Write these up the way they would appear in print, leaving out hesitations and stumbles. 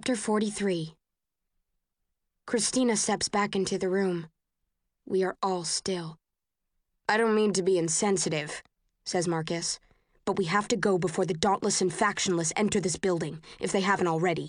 Chapter 43. Christina steps back into the room. We are all still. "I don't mean to be insensitive," says Marcus, "but we have to go before the Dauntless and Factionless enter this building, if they haven't already."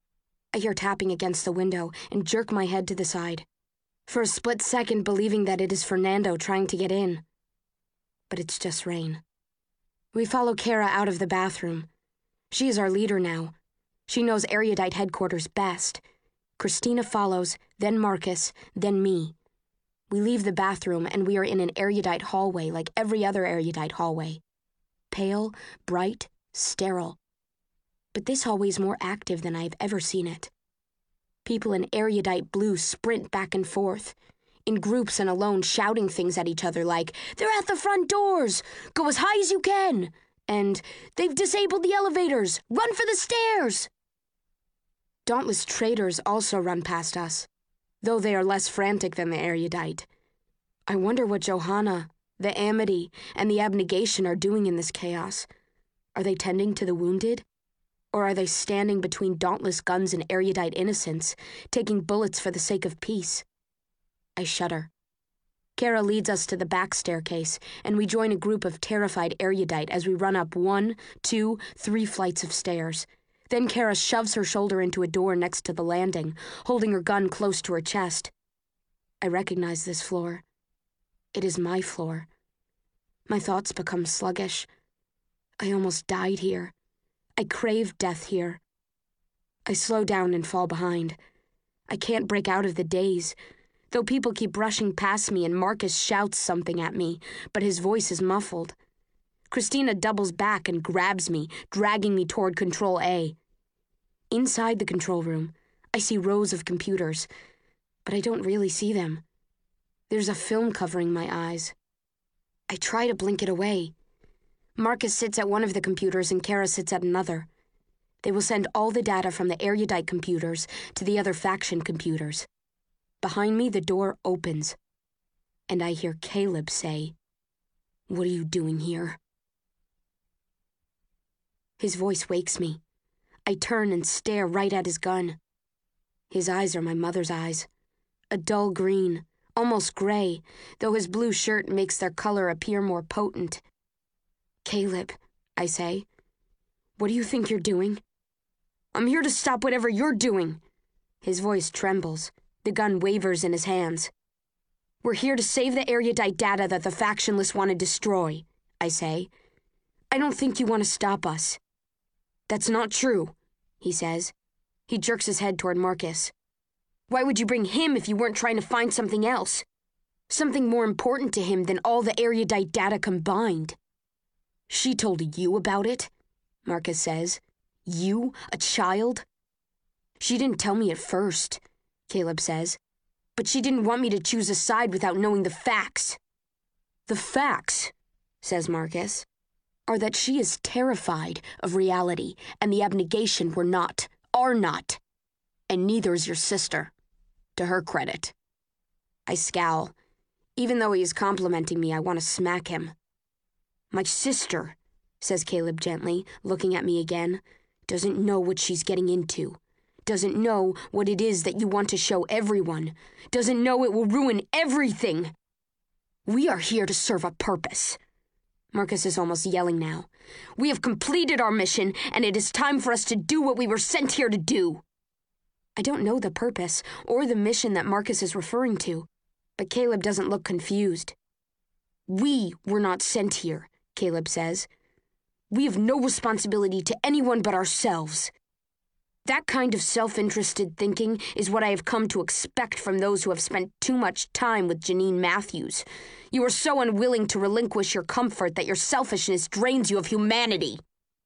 I hear tapping against the window and jerk my head to the side, for a split second believing that it is Fernando trying to get in. But it's just Rain. We follow Kara out of the bathroom. She is our leader now. She knows Erudite headquarters best. Christina follows, then Marcus, then me. We leave the bathroom and we are in an Erudite hallway like every other Erudite hallway. Pale, bright, sterile. But this hallway is more active than I've ever seen it. People in Erudite blue sprint back and forth, in groups and alone, shouting things at each other like, "They're at the front doors! Go as high as you can!" And, "They've disabled the elevators! Run for the stairs!" Dauntless traitors also run past us, though they are less frantic than the Erudite. I wonder what Johanna, the Amity, and the Abnegation are doing in this chaos. Are they tending to the wounded? Or are they standing between Dauntless guns and Erudite innocents, taking bullets for the sake of peace? I shudder. Kara leads us to the back staircase, and we join a group of terrified Erudite as we run up 1, 2, 3 flights of stairs. Then Kara shoves her shoulder into a door next to the landing, holding her gun close to her chest. I recognize this floor. It is my floor. My thoughts become sluggish. I almost died here. I crave death here. I slow down and fall behind. I can't break out of the daze, though people keep brushing past me and Marcus shouts something at me, but his voice is muffled. Christina doubles back and grabs me, dragging me toward Control A. Inside the control room, I see rows of computers, but I don't really see them. There's a film covering my eyes. I try to blink it away. Marcus sits at one of the computers and Kara sits at another. They will send all the data from the Erudite computers to the other faction computers. Behind me, the door opens, and I hear Caleb say, "What are you doing here?" His voice wakes me. I turn and stare right at his gun. His eyes are my mother's eyes, a dull green, almost gray, though his blue shirt makes their color appear more potent. "Caleb," I say, "what do you think you're doing?" "I'm here to stop whatever you're doing." His voice trembles. The gun wavers in his hands. "We're here to save the Erudite data that the Factionless want to destroy," I say. "I don't think you want to stop us." "That's not true," he says. He jerks his head toward Marcus. "Why would you bring him if you weren't trying to find something else? Something more important to him than all the Erudite data combined?" "She told you about it?" Marcus says. "You, a child?" "She didn't tell me at first," Caleb says. "But she didn't want me to choose a side without knowing the facts." "The facts," says Marcus, "are that she is terrified of reality, and the Abnegation are not. And neither is your sister, to her credit." I scowl. Even though he is complimenting me, I want to smack him. "My sister," says Caleb gently, looking at me again, "doesn't know what she's getting into. Doesn't know what it is that you want to show everyone. Doesn't know it will ruin everything. We are here to serve a purpose." Marcus is almost yelling now. "We have completed our mission, and it is time for us to do what we were sent here to do." I don't know the purpose or the mission that Marcus is referring to, but Caleb doesn't look confused. "We were not sent here," Caleb says. "We have no responsibility to anyone but ourselves." That kind of self-interested thinking is what I have come to expect from those who have spent too much time with Janine Matthews. You are so unwilling to relinquish your comfort that your selfishness drains you of humanity.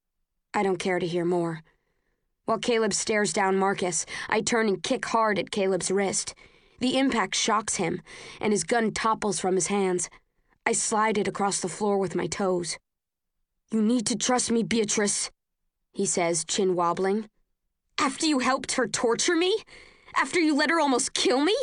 I don't care to hear more. While Caleb stares down Marcus, I turn and kick hard at Caleb's wrist. The impact shocks him, and his gun topples from his hands. I slide it across the floor with my toes. "You need to trust me, Beatrice," he says, chin wobbling. "After you helped her torture me? After you let her almost kill me?"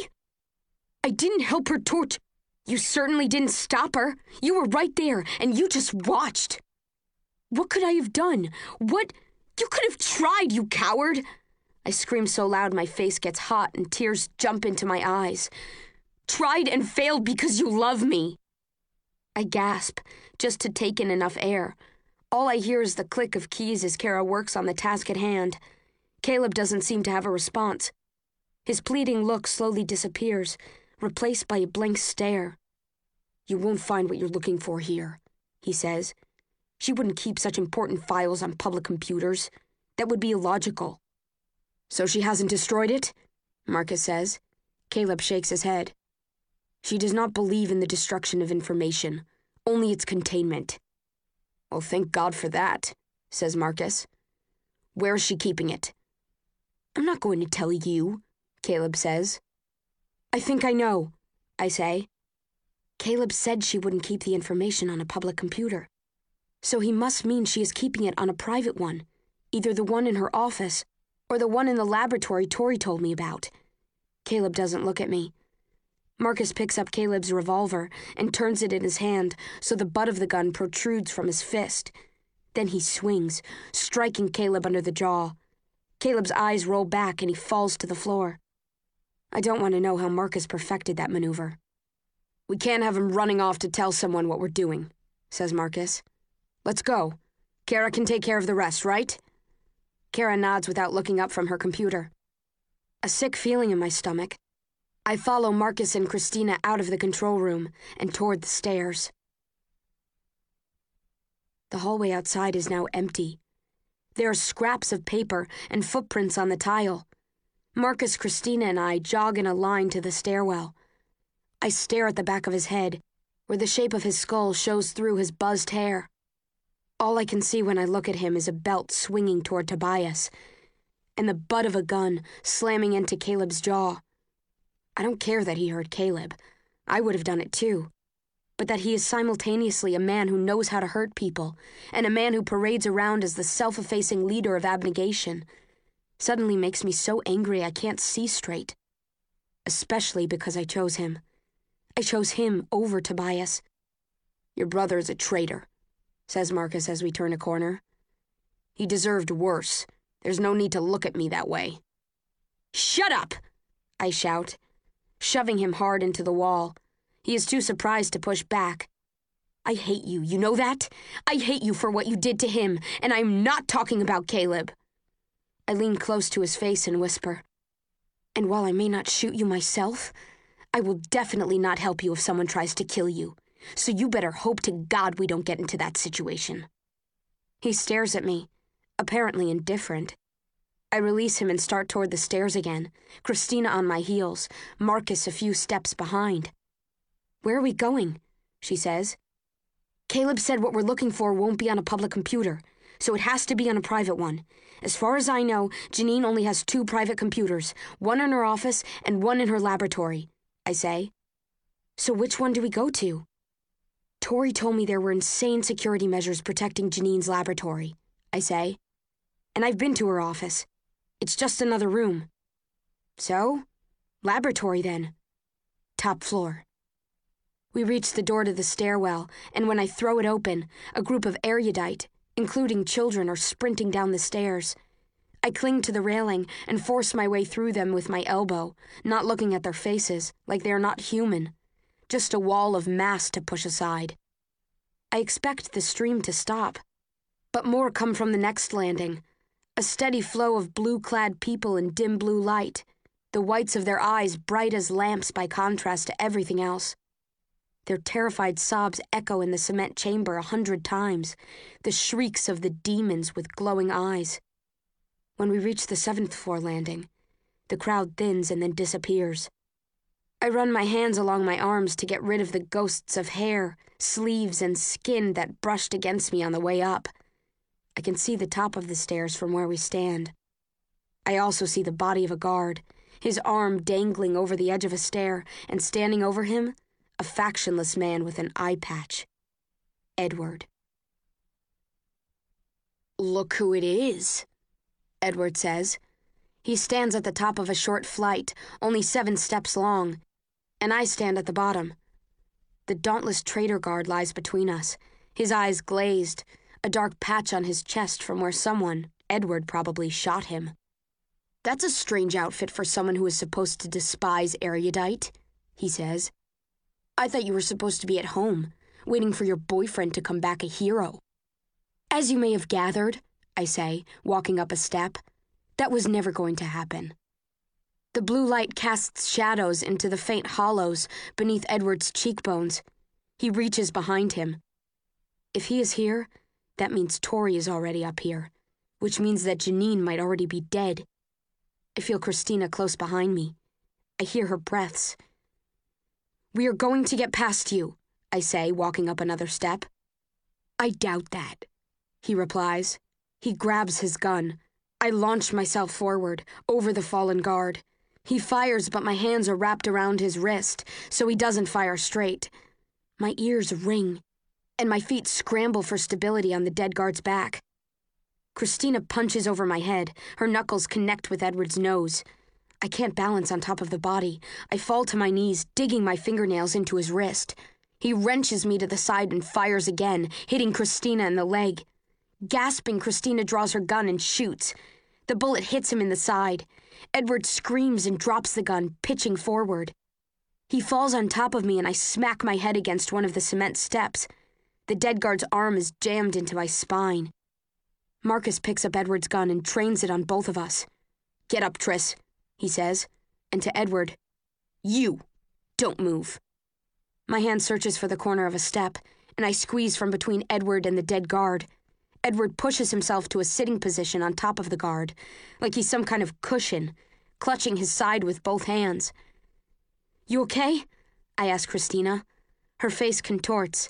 "I didn't help her torture." "You certainly didn't stop her. You were right there, and you just watched." "What could I have done? What? You could have tried, you coward." I scream so loud my face gets hot and tears jump into my eyes. Tried and failed because you love me. I gasp, just to take in enough air. All I hear is the click of keys as Kara works on the task at hand. Caleb doesn't seem to have a response. His pleading look slowly disappears, replaced by a blank stare. You won't find what you're looking for here, he says. She wouldn't keep such important files on public computers. That would be illogical. So she hasn't destroyed it? Marcus says. Caleb shakes his head. She does not believe in the destruction of information, only its containment. Well, thank God for that, says Marcus. Where is she keeping it? I'm not going to tell you, Caleb says. I think I know, I say. Caleb said she wouldn't keep the information on a public computer. So he must mean she is keeping it on a private one, either the one in her office or the one in the laboratory Tori told me about. Caleb doesn't look at me. Marcus picks up Caleb's revolver and turns it in his hand so the butt of the gun protrudes from his fist. Then he swings, striking Caleb under the jaw. Caleb's eyes roll back and he falls to the floor. I don't want to know how Marcus perfected that maneuver. We can't have him running off to tell someone what we're doing, says Marcus. Let's go. Kara can take care of the rest, right? Kara nods without looking up from her computer. A sick feeling in my stomach. I follow Marcus and Christina out of the control room and toward the stairs. The hallway outside is now empty. There are scraps of paper and footprints on the tile. Marcus, Christina, and I jog in a line to the stairwell. I stare at the back of his head, where the shape of his skull shows through his buzzed hair. All I can see when I look at him is a belt swinging toward Tobias, and the butt of a gun slamming into Caleb's jaw. I don't care that he hurt Caleb. I would have done it too. But that he is simultaneously a man who knows how to hurt people, and a man who parades around as the self-effacing leader of abnegation, suddenly makes me so angry I can't see straight. Especially because I chose him. I chose him over Tobias. Your brother is a traitor, says Marcus as we turn a corner. He deserved worse. There's no need to look at me that way. Shut up! I shout, shoving him hard into the wall. He is too surprised to push back. I hate you, you know that? I hate you for what you did to him, and I'm not talking about Caleb. I lean close to his face and whisper, and while I may not shoot you myself, I will definitely not help you if someone tries to kill you, so you better hope to God we don't get into that situation. He stares at me, apparently indifferent. I release him and start toward the stairs again, Christina on my heels, Marcus a few steps behind. Where are we going? She says. Caleb said what we're looking for won't be on a public computer, so it has to be on a private one. As far as I know, Janine only has 2 private computers, one in her office and one in her laboratory, I say. So which one do we go to? Tori told me there were insane security measures protecting Janine's laboratory, I say. And I've been to her office. It's just another room. So? Laboratory, then. Top floor. We reach the door to the stairwell, and when I throw it open, a group of erudite, including children, are sprinting down the stairs. I cling to the railing and force my way through them with my elbow, not looking at their faces, like they are not human. Just a wall of mass to push aside. I expect the stream to stop, but more come from the next landing. A steady flow of blue-clad people in dim blue light, the whites of their eyes bright as lamps by contrast to everything else. Their terrified sobs echo in the cement chamber 100 times, the shrieks of the demons with glowing eyes. When we reach the 7th floor landing, the crowd thins and then disappears. I run my hands along my arms to get rid of the ghosts of hair, sleeves, and skin that brushed against me on the way up. I can see the top of the stairs from where we stand. I also see the body of a guard, his arm dangling over the edge of a stair, and standing over him, a factionless man with an eye patch. Edward. Look who it is, Edward says. He stands at the top of a short flight, only 7 steps long, and I stand at the bottom. The dauntless traitor guard lies between us, his eyes glazed, a dark patch on his chest from where someone, Edward probably, shot him. That's a strange outfit for someone who is supposed to despise erudite, he says. I thought you were supposed to be at home, waiting for your boyfriend to come back a hero. As you may have gathered, I say, walking up a step, that was never going to happen. The blue light casts shadows into the faint hollows beneath Edward's cheekbones. He reaches behind him. If he is here, that means Tori is already up here, which means that Janine might already be dead. I feel Christina close behind me. I hear her breaths. We are going to get past you, I say, walking up another step. I doubt that, he replies. He grabs his gun. I launch myself forward, over the fallen guard. He fires, but my hands are wrapped around his wrist, so he doesn't fire straight. My ears ring, and my feet scramble for stability on the dead guard's back. Christina punches over my head. Her knuckles connect with Edward's nose. I can't balance on top of the body. I fall to my knees, digging my fingernails into his wrist. He wrenches me to the side and fires again, hitting Christina in the leg. Gasping, Christina draws her gun and shoots. The bullet hits him in the side. Edward screams and drops the gun, pitching forward. He falls on top of me and I smack my head against one of the cement steps. The dead guard's arm is jammed into my spine. Marcus picks up Edward's gun and trains it on both of us. Get up, Triss, he says, and to Edward, you, don't move. My hand searches for the corner of a step, and I squeeze from between Edward and the dead guard. Edward pushes himself to a sitting position on top of the guard, like he's some kind of cushion, clutching his side with both hands. You okay? I ask Christina. Her face contorts.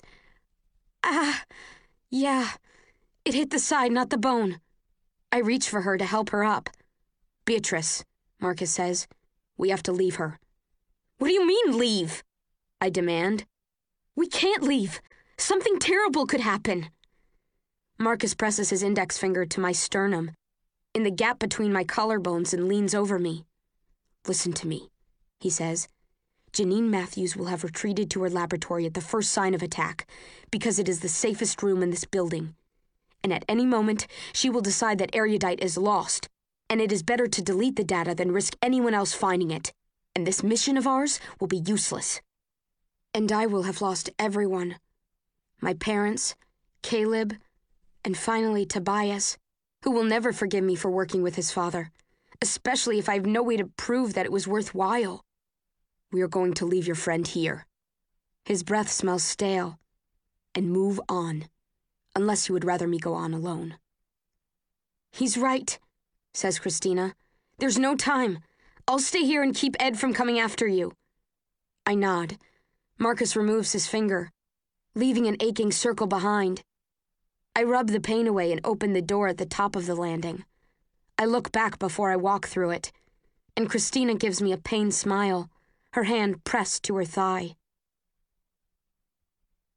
Yeah. It hit the side, not the bone. I reach for her to help her up. Beatrice, Marcus says, we have to leave her. What do you mean, leave? I demand. We can't leave. Something terrible could happen. Marcus presses his index finger to my sternum, in the gap between my collarbones, and leans over me. Listen to me, he says. Janine Matthews will have retreated to her laboratory at the first sign of attack, because it is the safest room in this building. And at any moment, she will decide that erudite is lost, and it is better to delete the data than risk anyone else finding it, and this mission of ours will be useless. And I will have lost everyone. My parents, Caleb, and finally Tobias, who will never forgive me for working with his father, especially if I have no way to prove that it was worthwhile. We are going to leave your friend here. His breath smells stale, and move on. Unless you would rather me go on alone. He's right, says Christina. There's no time. I'll stay here and keep Ed from coming after you. I nod. Marcus removes his finger, leaving an aching circle behind. I rub the pain away and open the door at the top of the landing. I look back before I walk through it, and Christina gives me a pained smile, her hand pressed to her thigh.